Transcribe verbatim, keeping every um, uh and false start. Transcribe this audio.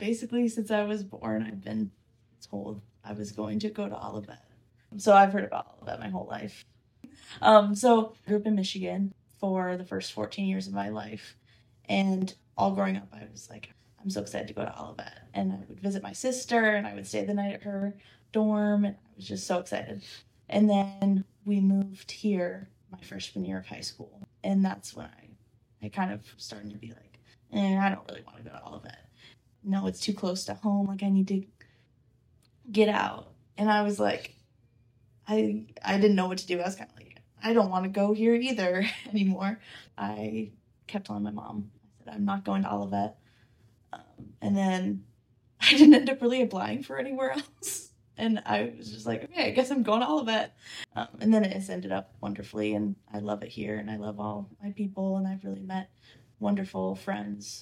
Basically, since I was born, I've been told I was going to go to Olivet. So I've heard about Olivet my whole life. Um, so I grew up in Michigan for the first fourteen years of my life. And all growing up, I was like, I'm so excited to go to Olivet. And I would visit my sister, and I would stay the night at her dorm, and I was just so excited. And then we moved here my freshman year of high school. And that's when I, I kind of started to be like, eh, I don't really want to go to Olivet. No, it's too close to home. Like, I need to get out. And I was like, I I didn't know what to do. I was kind of like, I don't want to go here either anymore. I kept telling my mom, I said, I'm not going to Olivet. Um, and then I didn't end up really applying for anywhere else. And I was just like, okay, I guess I'm going to Olivet. Um, and then it has ended up wonderfully, and I love it here, and I love all my people, and I've really met wonderful friends